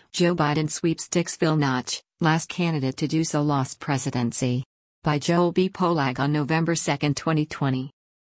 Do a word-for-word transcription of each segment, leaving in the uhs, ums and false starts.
Joe Biden sweeps Dixville Notch, last candidate to do so lost presidency. By Joel B. Polak on November second, twenty twenty.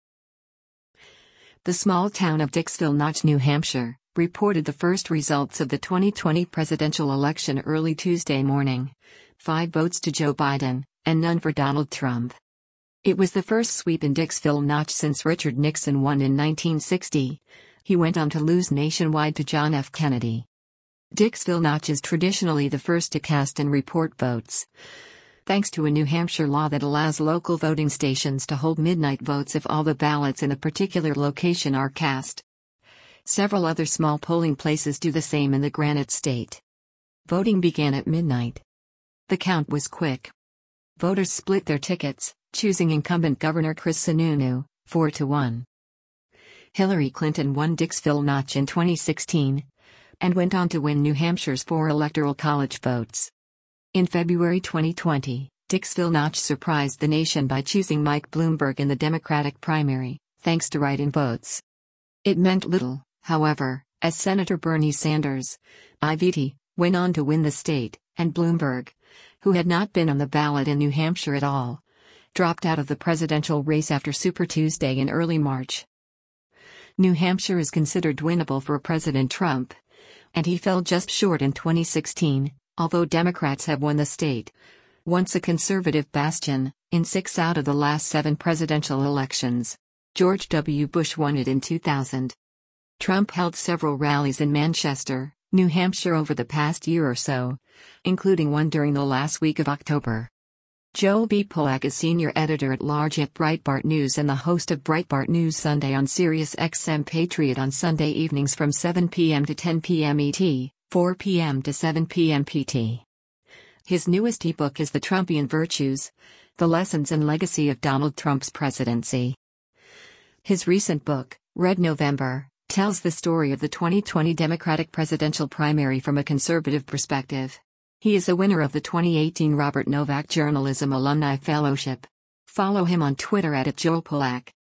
The small town of Dixville Notch, New Hampshire, reported the first results of the twenty twenty presidential election early Tuesday morning. Five votes to Joe Biden, and none for Donald Trump. It was the first sweep in Dixville Notch since Richard Nixon won in nineteen sixty. He went on to lose nationwide to John F. Kennedy. Dixville Notch is traditionally the first to cast and report votes, thanks to a New Hampshire law that allows local voting stations to hold midnight votes if all the ballots in a particular location are cast. Several other small polling places do the same in the Granite State. Voting began at midnight. The count was quick. Voters split their tickets, choosing incumbent Governor Chris Sununu, four to one. Hillary Clinton won Dixville Notch in twenty sixteen, and went on to win New Hampshire's four electoral college votes. In February twenty twenty, Dixville Notch surprised the nation by choosing Mike Bloomberg in the Democratic primary, thanks to write-in votes. It meant little, however, as Senator Bernie Sanders, I V T, went on to win the state, and Bloomberg, who had not been on the ballot in New Hampshire at all, dropped out of the presidential race after Super Tuesday in early March. New Hampshire is considered winnable for President Trump, and he fell just short in twenty sixteen, although Democrats have won the state, once a conservative bastion, in six out of the last seven presidential elections. George W. Bush won it in two thousand. Trump held several rallies in Manchester, New Hampshire over the past year or so, including one during the last week of October. Joel B. Polak is senior editor-at-large at Breitbart News and the host of Breitbart News Sunday on Sirius X M Patriot on Sunday evenings from seven p m to ten p m E T, four p m to seven p m P T. His newest ebook is The Trumpian Virtues: The Lessons and Legacy of Donald Trump's Presidency. His recent book, Red November, tells the story of the twenty twenty Democratic presidential primary from a conservative perspective. He is a winner of the twenty eighteen Robert Novak Journalism Alumni Fellowship. Follow him on Twitter at Joel Polak.